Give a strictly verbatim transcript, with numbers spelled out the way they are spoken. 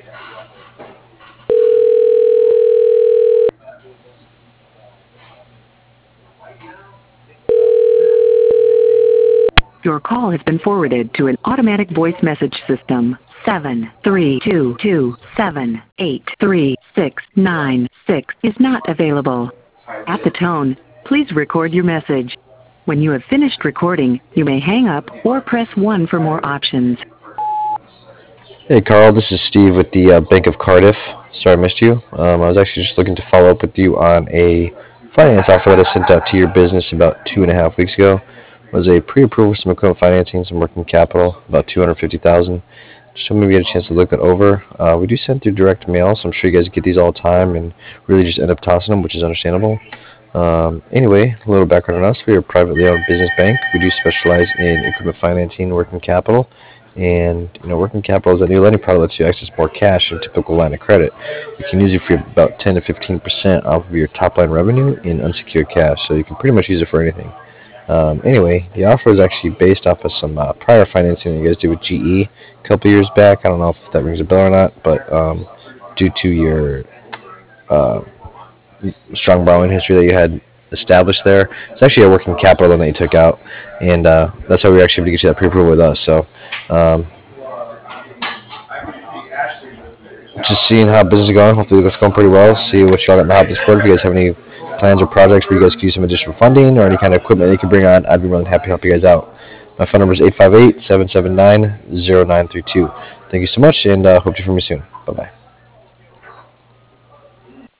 Your call has been forwarded to an automatic voice message system. seven three two two seven eight three six nine six is not available. At the tone, please record your message. When you have finished recording, you may hang up or press one for more options. Hey Carl, this is Steve with the uh, Bank of Cardiff. Sorry I missed you. Um, I was actually just looking to follow up with you on a finance offer that I sent out to your business about two and a half weeks ago. It was a pre-approval for some equipment financing, some working capital, about two hundred fifty thousand dollars. Just so maybe you had a chance to look that over. Uh, we do send through direct mail, so I'm sure you guys get these all the time and really just end up tossing them, which is understandable. Um, anyway, a little background on us. We are a privately owned business bank. We do specialize in equipment financing, working capital. And you know, working capital is a new lending product that lets you access more cash than a typical line of credit. You can use it for about ten to fifteen percent off of your top line revenue in unsecured cash, so you can pretty much use it for anything. Um, anyway, the offer is actually based off of some uh, prior financing that you guys did with G E a couple years back. I don't know if that rings a bell or not, but um, due to your uh, strong borrowing history that you had established there, it's actually a working capital loan that you took out, and uh, that's how we were actually able to get you that pre-approval with us. So. Um, just seeing how business is going. Hopefully that's going pretty well. See what you got in the hot this quarter. If you guys have any plans or projects where you guys could use some additional funding or any kind of equipment that you can bring on, I'd be more than happy to help you guys out. My phone number is eight five eight, seven seven nine, zero nine three two. Thank you so much, and uh, hope to hear from you soon. Bye-bye.